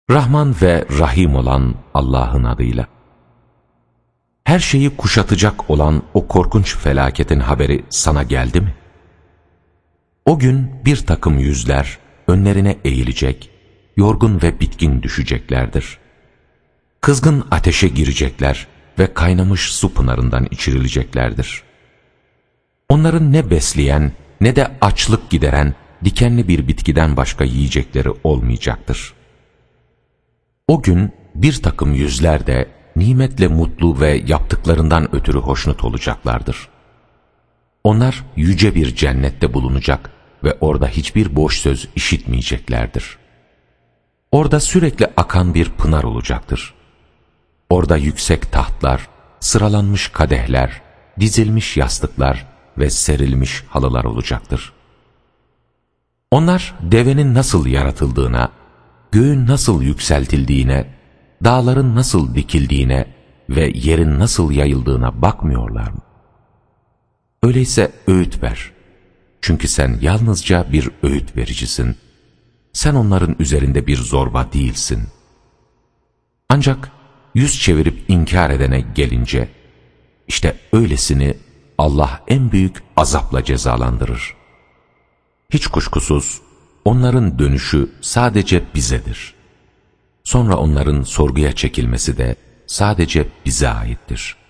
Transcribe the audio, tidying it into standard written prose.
Rahman ve Rahim olan Allah'ın adıyla. Her şeyi kuşatacak olan o korkunç felaketin haberi sana geldi mi? O gün bir takım yüzler önlerine eğilecek, yorgun ve bitkin düşeceklerdir. Kızgın ateşe girecekler ve kaynamış su pınarından içirileceklerdir. Onların ne besleyen ne de açlık gideren dikenli bir bitkiden başka yiyecekleri olmayacaktır. O gün bir takım yüzler de nimetle mutlu ve yaptıklarından ötürü hoşnut olacaklardır. Onlar yüce bir cennette bulunacak ve orada hiçbir boş söz işitmeyeceklerdir. Orada sürekli akan bir pınar olacaktır. Orada yüksek tahtlar, sıralanmış kadehler, dizilmiş yastıklar ve serilmiş halılar olacaktır. Onlar devenin nasıl yaratıldığına, göğün nasıl yükseltildiğine, dağların nasıl dikildiğine ve yerin nasıl yayıldığına bakmıyorlar mı? Öyleyse öğüt ver. Çünkü sen yalnızca bir öğüt vericisin. Sen onların üzerinde bir zorba değilsin. Ancak yüz çevirip inkar edene gelince, işte öylesini Allah en büyük azapla cezalandırır. Hiç kuşkusuz onların dönüşü sadece bizedir. Sonra onların sorguya çekilmesi de sadece bize aittir.